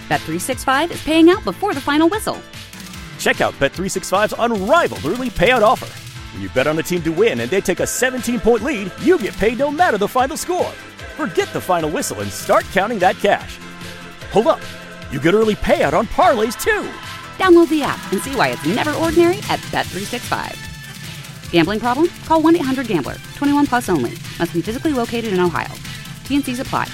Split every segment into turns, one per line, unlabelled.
Bet365 is paying out before the final whistle.
Check out Bet365's unrivaled early payout offer. When you bet on a team to win and they take a 17-point lead, you get paid no matter the final score. Forget the final whistle and start counting that cash. Hold up. You get early payout on parlays, too.
Download the app and see why it's never ordinary at Bet365. Gambling problem? Call 1-800-GAMBLER. 21 plus only. Must be physically located in Ohio. T&Cs apply.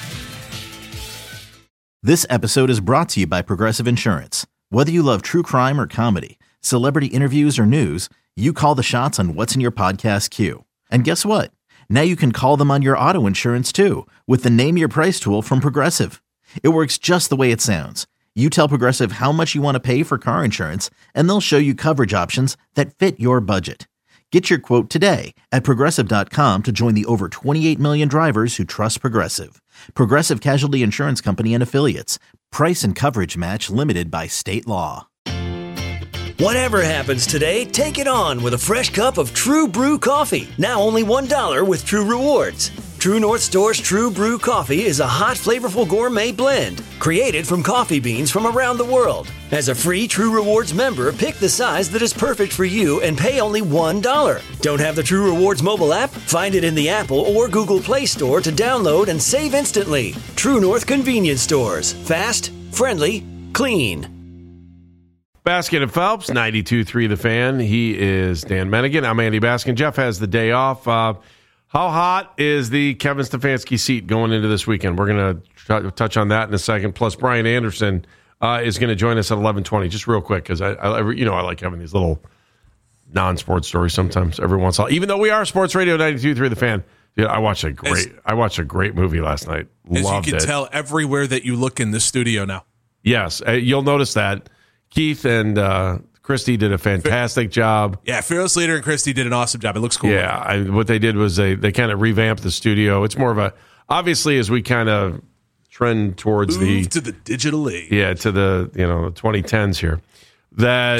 This episode is brought to you by Progressive Insurance. Whether you love true crime or comedy, celebrity interviews or news, you call the shots on what's in your podcast queue. And guess what? Now you can call them on your auto insurance too with the Name Your Price tool from Progressive. It works just the way it sounds. You tell Progressive how much you want to pay for car insurance, and they'll show you coverage options that fit your budget. Get your quote today at Progressive.com to join the over 28 million drivers who trust Progressive. Progressive Casualty Insurance Company and Affiliates. Price and coverage match limited by state law.
Whatever happens today, take it on with a fresh cup of True Brew coffee. Now only $1 with True Rewards. True North Store's True Brew coffee is a hot, flavorful gourmet blend created from coffee beans from around the world. As a free True Rewards member, pick the size that is perfect for you and pay only $1. Don't have the True Rewards mobile app? Find it in the Apple or Google Play Store to download and save instantly. True North Convenience Stores. Fast, friendly, clean.
Baskin and Phelps, 92.3 The Fan. He is Dan Mennigan. I'm Andy Baskin. Jeff has the day off. How hot is the Kevin Stefanski seat going into this weekend? We're going to touch on that in a second. Plus, Brian Anderson is going to join us at 11:20. Just real quick, because I like having these little non-sports stories sometimes every once in a while. Even though we are Sports Radio 92.3 The Fan. Dude, I watched a great movie last night. Loved it.
As you can tell everywhere that you look in the studio now.
Yes, you'll notice that. Keith and Christy did a fantastic job.
Yeah, Fearless Leader and Christy did an awesome job. It looks cool.
Yeah, what they did was they kind of revamped the studio. It's more of a, obviously, as we kind of trend towards
Move to the digital age.
Yeah, to the 2010s here. That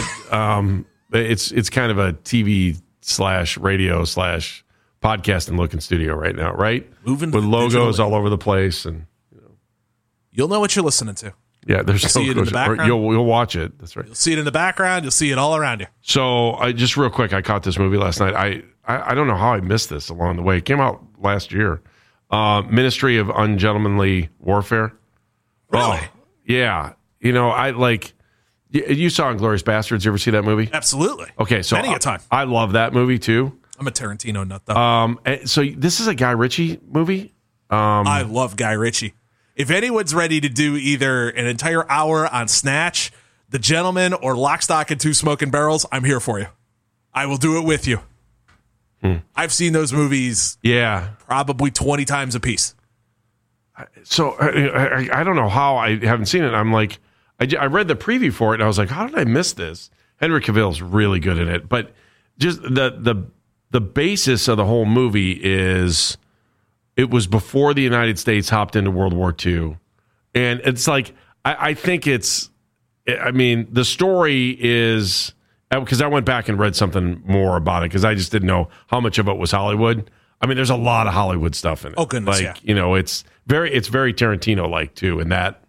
it's kind of a TV / radio / podcasting looking studio right now, right?
Moving
with logos all over the place, and
you'll know what you're listening to.
Yeah, there's
see it in the background.
You'll watch it. That's right.
You'll see it in the background. You'll see it all around you.
So, just real quick, I caught this movie last night. I don't know how I missed this along the way. It came out last year. Ministry of Ungentlemanly Warfare.
Really?
Oh, yeah. You saw Inglourious Bastards. You ever see that movie?
Absolutely.
Okay, so
many a time.
I love that movie too.
I'm a Tarantino nut though.
So this is a Guy Ritchie movie.
I love Guy Ritchie. If anyone's ready to do either an entire hour on Snatch, The Gentleman, or Lock, Stock, and Two Smoking Barrels, I'm here for you. I will do it with you. I've seen those movies probably 20 times a piece.
So I don't know how I haven't seen it. I'm like, I read the preview for it, and I was like, how did I miss this? Henry Cavill's really good in it. But just the basis of the whole movie is... It was before the United States hopped into World War II. And it's like, I think the story is, because I went back and read something more about it, because I just didn't know how much of it was Hollywood. I mean, there's a lot of Hollywood stuff in it.
Oh, goodness,
it's very Tarantino-like, too, in that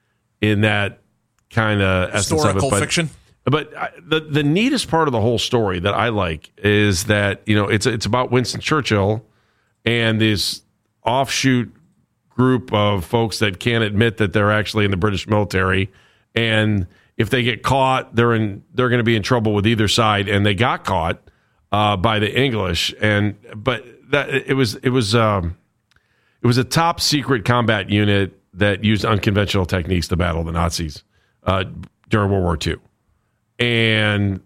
kind of essence of it.
Historical fiction.
But the neatest part of the whole story that I like is that, it's about Winston Churchill and this offshoot group of folks that can't admit that they're actually in the British military, and if they get caught, they're going to be in trouble with either side, and they got caught by the English, but it was a top secret combat unit that used unconventional techniques to battle the Nazis during World War II, and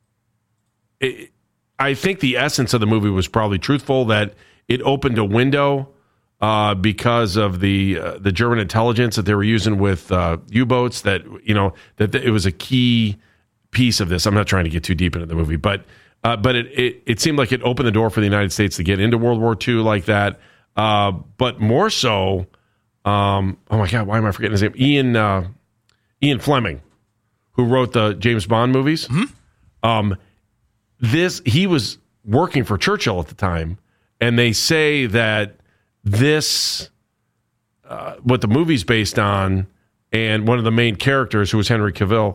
I think the essence of the movie was probably truthful, that it opened a window. Because of the German intelligence that they were using with U-boats, that it was a key piece of this. I'm not trying to get too deep into the movie, but it seemed like it opened the door for the United States to get into World War II like that. But more so, oh my God, why am I forgetting his name? Ian Fleming, who wrote the James Bond movies. Mm-hmm. He was working for Churchill at the time, and they say that this, what the movie's based on, and one of the main characters, who was Henry Cavill,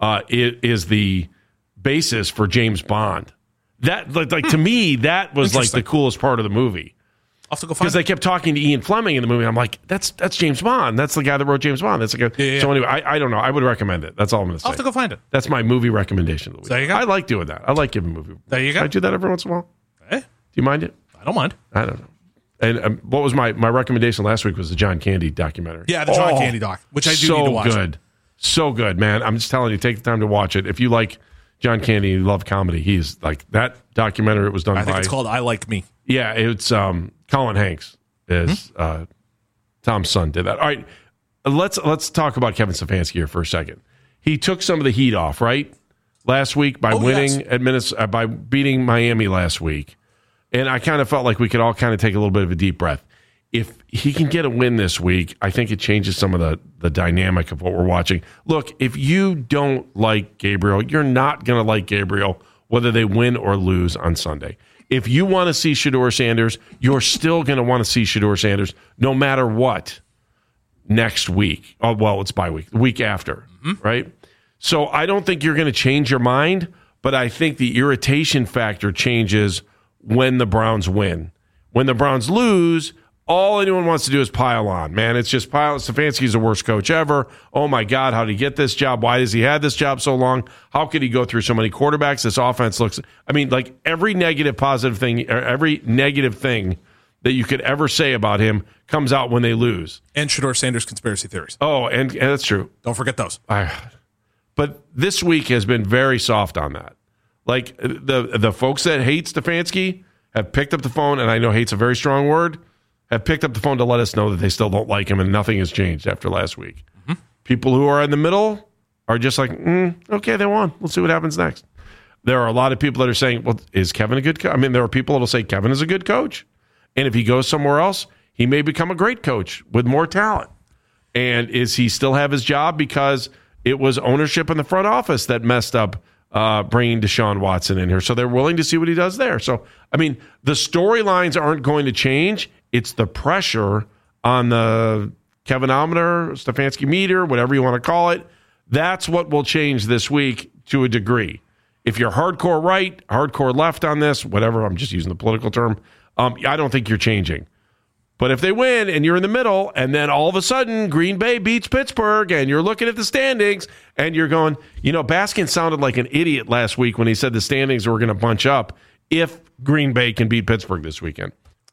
is the basis for James Bond. That, like to me, that was like the coolest part of the movie.
I'll have to go find
because they kept talking to Ian Fleming in the movie. I'm like, that's James Bond. That's the guy that wrote James Bond. That's the guy.
Yeah.
So anyway, I don't know. I would recommend it. That's all I'm going to say.
I'll have to go find it.
That's my movie recommendation of the week.
There you go.
I like doing that. I like giving movie.
There you go.
I do that every once in a while.
Eh?
Do you mind it?
I don't mind.
I don't know. And what was my recommendation last week was the John Candy documentary.
Yeah, the John Candy doc, which I do need to watch.
So good, man. I'm just telling you, take the time to watch it. If you like John Candy, you love comedy, he's like that documentary. It was done
I think it's called I Like Me.
Yeah, it's Colin Hanks is Tom's son did that. All right, let's talk about Kevin Stefanski here for a second. He took some of the heat off, right? Last week by winning by beating Miami last week. And I kind of felt like we could all kind of take a little bit of a deep breath. If he can get a win this week, I think it changes some of the dynamic of what we're watching. Look, if you don't like Gabriel, you're not going to like Gabriel, whether they win or lose on Sunday. If you want to see Shedeur Sanders, you're still going to want to see Shedeur Sanders no matter what next week. Oh, well, it's bye week, the week after, right? So I don't think you're going to change your mind, but I think the irritation factor changes when the Browns win. When the Browns lose, all anyone wants to do is pile on. Man, it's just pile. Stefanski's the worst coach ever. Oh, my God, how did he get this job? Why does he have this job so long? How could he go through so many quarterbacks? This offense looks... I mean, like every negative positive thing, or every negative thing that you could ever say about him comes out when they lose.
And Shedeur Sanders conspiracy theories.
Oh, and that's true.
Don't forget those.
But this week has been very soft on that. Like the folks that hate Stefanski have picked up the phone, and I know hate's a very strong word, have picked up the phone to let us know that they still don't like him and nothing has changed after last week. People who are in the middle are just like, okay, they won. We'll see what happens next. There are a lot of people that are saying, well, is Kevin a good coach? I mean, there are people that will say Kevin is a good coach. And if he goes somewhere else, he may become a great coach with more talent. And is he still have his job because it was ownership in the front office that messed up bringing Deshaun Watson in here? So they're willing to see what he does there. So, I mean, the storylines aren't going to change. It's the pressure on the Kevinometer, Stefanski meter, whatever you want to call it. That's what will change this week to a degree. If you're hardcore right, hardcore left on this, whatever, I'm just using the political term, I don't think you're changing. But if they win and you're in the middle, and then all of a sudden Green Bay beats Pittsburgh, and you're looking at the standings, and you're going, Baskin sounded like an idiot last week when he said the standings were going to bunch up if Green Bay can beat Pittsburgh this weekend.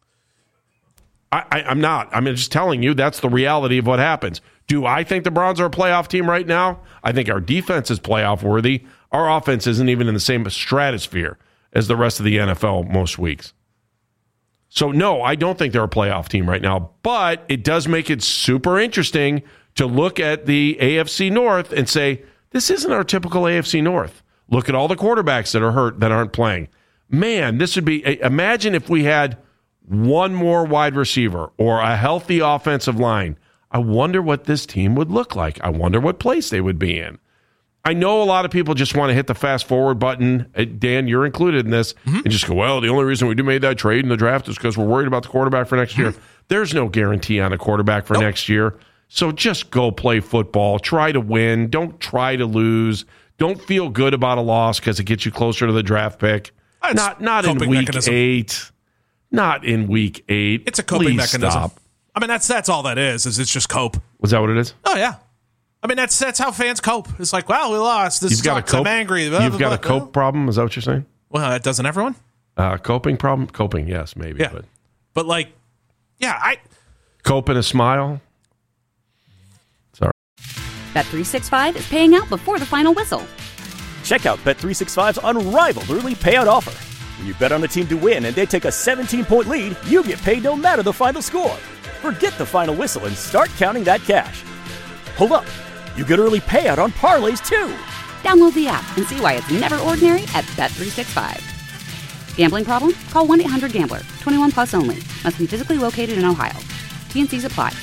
I'm not. I'm just telling you that's the reality of what happens. Do I think the Browns are a playoff team right now? I think our defense is playoff worthy. Our offense isn't even in the same stratosphere as the rest of the NFL most weeks. So, no, I don't think they're a playoff team right now, but it does make it super interesting to look at the AFC North and say, this isn't our typical AFC North. Look at all the quarterbacks that are hurt that aren't playing. Man, this would be, imagine if we had one more wide receiver or a healthy offensive line. I wonder what this team would look like. I wonder what place they would be in. I know a lot of people just want to hit the fast forward button. Dan, you're included in this. And just go, well, the only reason we made that trade in the draft is because we're worried about the quarterback for next year. There's no guarantee on a quarterback for next year. So just go play football. Try to win. Don't try to lose. Don't feel good about a loss because it gets you closer to the draft pick. Not in week mechanism. 8. Not in week 8.
It's a coping mechanism.
Stop.
I mean, that's all that is it's just cope.
Was that what it is?
Oh, yeah. I mean, that's how fans cope. It's like, well, we lost. This sucks. I'm angry.
You've got a cope problem? Is that what you're saying?
Well, doesn't everyone?
Coping problem? Coping, yes, maybe.
Yeah. But like, yeah,
cope and a smile? Sorry.
Bet365 is paying out before the final whistle.
Check out Bet365's unrivaled early payout offer. When you bet on a team to win and they take a 17-point lead, you get paid no matter the final score. Forget the final whistle and start counting that cash. Hold up. You get early payout on parlays, too.
Download the app and see why it's never ordinary at Bet365. Gambling problem? Call 1-800-GAMBLER. 21 plus only. Must be physically located in Ohio. T&Cs apply.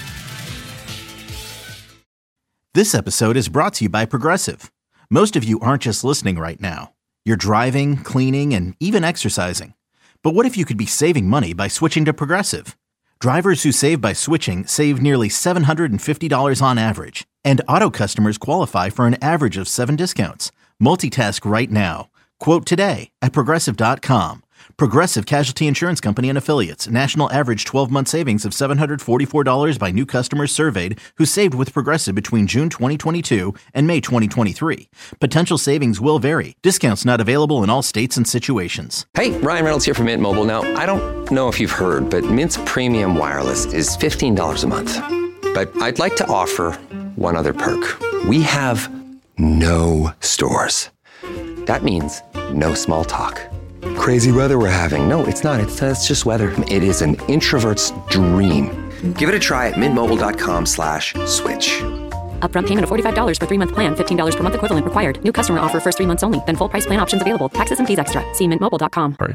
This episode is brought to you by Progressive. Most of you aren't just listening right now. You're driving, cleaning, and even exercising. But what if you could be saving money by switching to Progressive? Drivers who save by switching save nearly $750 on average. And Auto customers qualify for an average of 7 discounts. Multitask right now. Quote today at Progressive.com. Progressive Casualty Insurance Company and Affiliates. National average 12-month savings of $744 by new customers surveyed who saved with Progressive between June 2022 and May 2023. Potential savings will vary. Discounts not available in all states and situations.
Hey, Ryan Reynolds here from Mint Mobile. Now, I don't know if you've heard, but Mint's premium wireless is $15 a month. But I'd like to offer one other perk. We have no stores. That means no small talk. Crazy weather we're having. No, it's not. It's just weather. It is an introvert's dream. Give it a try at mintmobile.com/switch.
Upfront payment of $45 for 3-month plan. $15 per month equivalent required. New customer offer first 3 months only. Then full price plan options available. Taxes and fees extra. See mintmobile.com.
Sorry.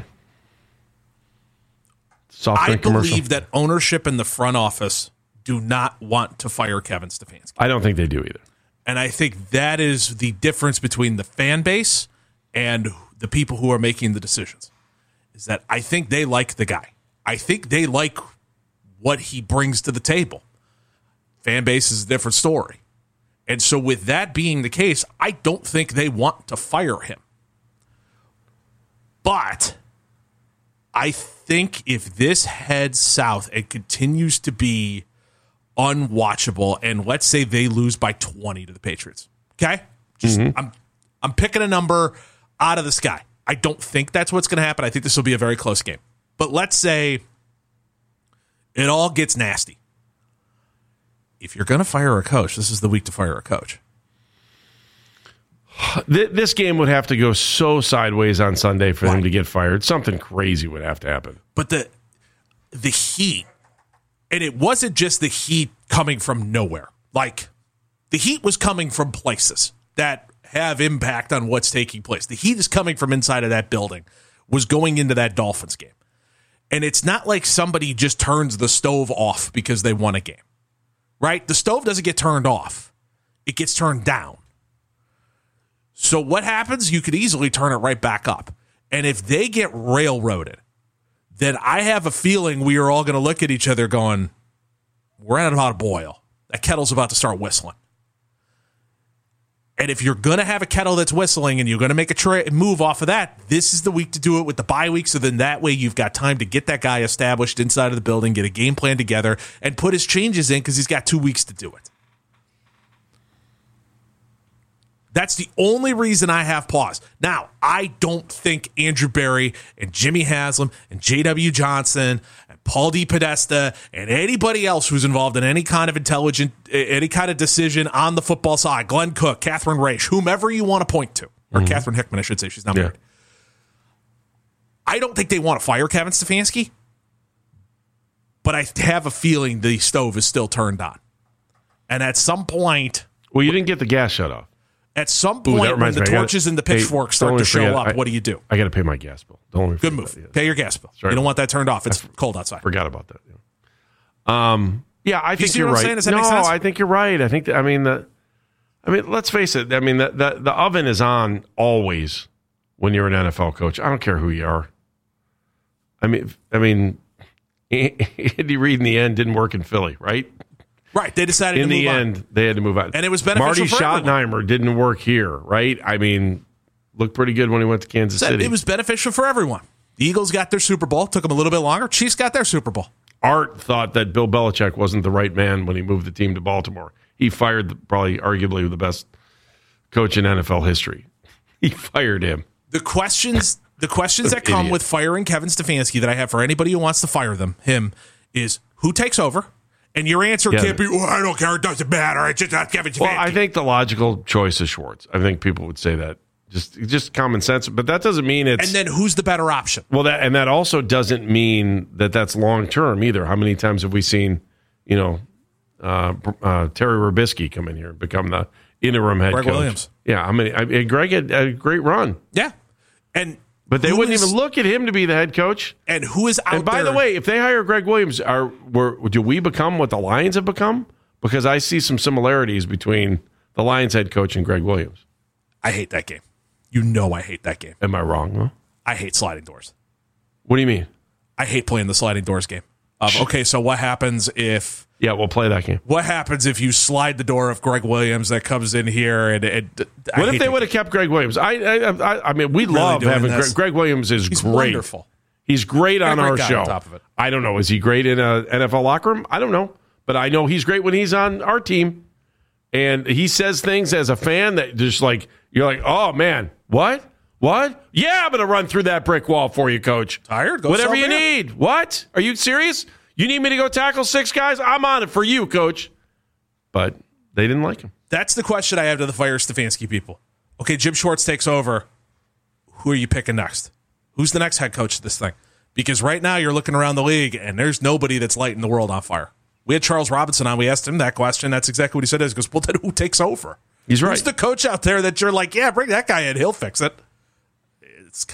Soft
I
drink commercial.
believe that ownership in the front office do not want to fire Kevin Stefanski.
I don't think they do either.
And I think that is the difference between the fan base and the people who are making the decisions, is that I think they like the guy. I think they like what he brings to the table. Fan base is a different story. And so with that being the case, I don't think they want to fire him. But I think if this heads south and continues to be unwatchable, and let's say they lose by 20 to the Patriots, okay? Just I'm picking a number out of the sky. I don't think that's what's going to happen. I think this will be a very close game. But let's say it all gets nasty. If you're going to fire a coach, this is the week to fire a coach.
This game would have to go so sideways on Sunday for him to get fired. Something crazy would have to happen.
But the heat, and it wasn't just the heat coming from nowhere. Like, the heat was coming from places that have impact on what's taking place. The heat is coming from inside of that building, was going into that Dolphins game. And it's not like somebody just turns the stove off because they won a game, right? The stove doesn't get turned off. It gets turned down. So what happens? You could easily turn it right back up. And if they get railroaded, then I have a feeling we are all going to look at each other going, we're at about a boil. That kettle's about to start whistling. And if you're going to have a kettle that's whistling and you're going to make a move off of that, this is the week to do it with the bye week. So then that way you've got time to get that guy established inside of the building, get a game plan together, and put his changes in because he's got 2 weeks to do it. That's the only reason I have pause. Now, I don't think Andrew Berry and Jimmy Haslam and J.W. Johnson and Paul DePodesta and anybody else who's involved in any kind of any kind of decision on the football side, Glenn Cook, Catherine Raish, whomever you want to point to, or Catherine Hickman, I should say, she's not married. I don't think they want to fire Kevin Stefanski, but I have a feeling the stove is still turned on. And at some point...
Well, you didn't get the gas shut off.
At some point, when the torches and the pitchforks start to show up, what do you do?
I got to pay my gas bill.
Good move. Pay your gas bill. You don't want that turned off. It's cold outside.
Forgot about that. Yeah, I think you're right.
Saying? Does that make sense?
I think you're right. I think. Let's face it. I mean, the oven is on always when you're an NFL coach. I don't care who you are. I mean, Andy Reid in the end didn't work in Philly, right?
Right, they decided to move on. In the end,
they had to move on.
And it was beneficial for everyone.
Marty Schottenheimer didn't work here, right? I mean, looked pretty good when he went to Kansas City.
It was beneficial for everyone. The Eagles got their Super Bowl. Took them a little bit longer. Chiefs got their Super Bowl.
Art thought that Bill Belichick wasn't the right man when he moved the team to Baltimore. He fired arguably the best coach in NFL history. He fired him.
The questions that come with firing Kevin Stefanski that I have for anybody who wants to fire him is who takes over? And your answer can't be, I don't care, it doesn't matter, it's just not Kevin Stefanski.
Well, I think the logical choice is Schwartz. I think people would say that. Just common sense, but that doesn't mean it's...
And then who's the better option?
Well, that also doesn't mean that that's long-term either. How many times have we seen, Terry Robisky come in here and become the interim head coach?
Greg Williams.
Yeah, Greg had a great run.
Yeah.
But they wouldn't even look at him to be the head coach.
And who is out there?
And by the way, if they hire Greg Williams, do we become what the Lions have become? Because I see some similarities between the Lions head coach and Greg Williams.
I hate that game. You know I hate that game.
Am I wrong? Huh?
I hate sliding doors.
What do you mean?
I hate playing the sliding doors game. Okay, so what happens if...
Yeah, we'll play that game.
What happens if you slide the door of Greg Williams that comes in here and
what if they would have kept Greg Williams? I mean, we love having Greg Williams. He's great.
Wonderful.
He's great on our show.
On top of it.
I don't know. Is he great in an NFL locker room? I don't know. But I know he's great when he's on our team. And he says things as a fan that just like, you're like, oh, man, what? Yeah, I'm going to run through that brick wall for you, coach.
Tired? Go
whatever you need. What? Are you serious? You need me to go tackle 6 guys? I'm on it for you, coach. But they didn't like him.
That's the question I have to the Fire Stefanski people. Okay, Jim Schwartz takes over. Who are you picking next? Who's the next head coach of this thing? Because right now you're looking around the league and there's nobody that's lighting the world on fire. We had Charles Robinson on. We asked him that question. That's exactly what he said. He goes, well, then who takes over?
He's right.
Who's the coach out there that you're like, yeah, bring that guy in. He'll fix it. It's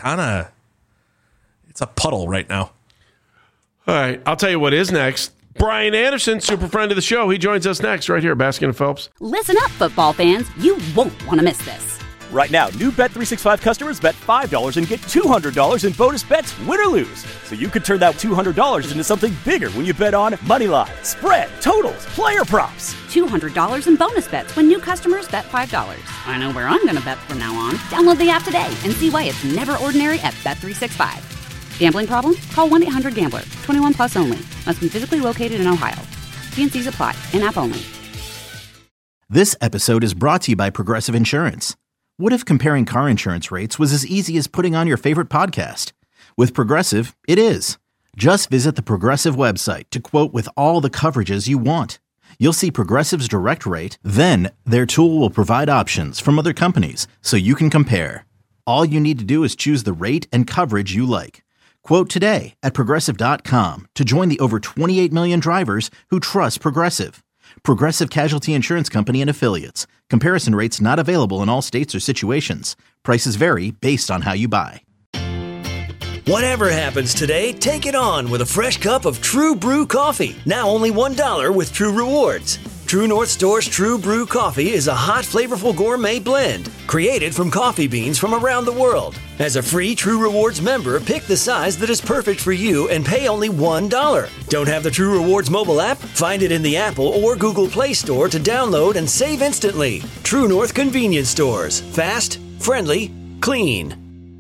a puddle right now.
All right. I'll tell you what is next. Brian Anderson, super friend of the show. He joins us next right here, Baskin and Phelps.
Listen up, football fans. You won't want to miss this.
Right now, new Bet365 customers bet $5 and get $200 in bonus bets, win or lose. So you could turn that $200 into something bigger when you bet on money line, spread, totals, player props.
$200 in bonus bets when new customers bet $5. I know where I'm going to bet from now on. Download the app today and see why it's never ordinary at Bet365. Gambling problem? Call 1-800-GAMBLER. 21 plus only. Must be physically located in Ohio. T&Cs apply. In-app only.
This episode is brought to you by Progressive Insurance. What if comparing car insurance rates was as easy as putting on your favorite podcast? With Progressive, it is. Just visit the Progressive website to quote with all the coverages you want. You'll see Progressive's direct rate, then their tool will provide options from other companies so you can compare. All you need to do is choose the rate and coverage you like. Quote today at Progressive.com to join the over 28 million drivers who trust Progressive. Progressive Casualty Insurance Company and Affiliates. Comparison rates not available in all states or situations. Prices vary based on how you buy.
Whatever happens today, take it on with a fresh cup of True Brew coffee. Now only $1 with True Rewards. True North Store's True Brew coffee is a hot, flavorful gourmet blend created from coffee beans from around the world. As a free True Rewards member, pick the size that is perfect for you and pay only $1. Don't have the True Rewards mobile app? Find it in the Apple or Google Play Store to download and save instantly. True North Convenience Stores. Fast, friendly, clean.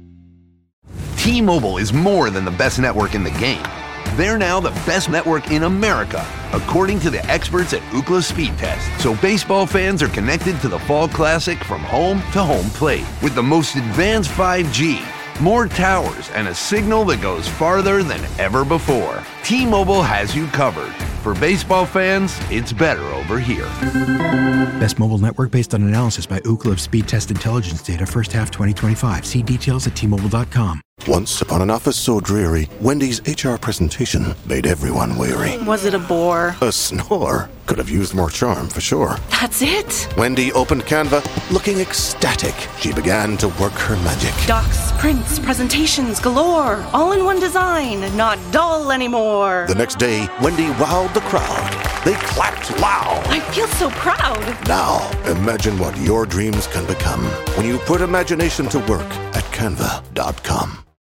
T-Mobile is more than the best network in the game. They're now the best network in America, according to the experts at Ookla Speed Test. So baseball fans are connected to the Fall Classic from home to home plate with the most advanced 5G, more towers, and a signal that goes farther than ever before. T-Mobile has you covered. For baseball fans, it's better over here.
Best mobile network based on analysis by Ookla Speed Test Intelligence data first half 2025. See details at T-Mobile.com.
Once upon an office so dreary, Wendy's HR presentation made everyone weary.
Was it a bore?
A snore. Could have used more charm, for sure.
That's it?
Wendy opened Canva, looking ecstatic. She began to work her magic.
Docs, prints, presentations galore. All in one design, not dull anymore.
The next day, Wendy wowed the crowd. They clapped loud.
I feel so proud.
Now, imagine what your dreams can become when you put imagination to work at Canva.com.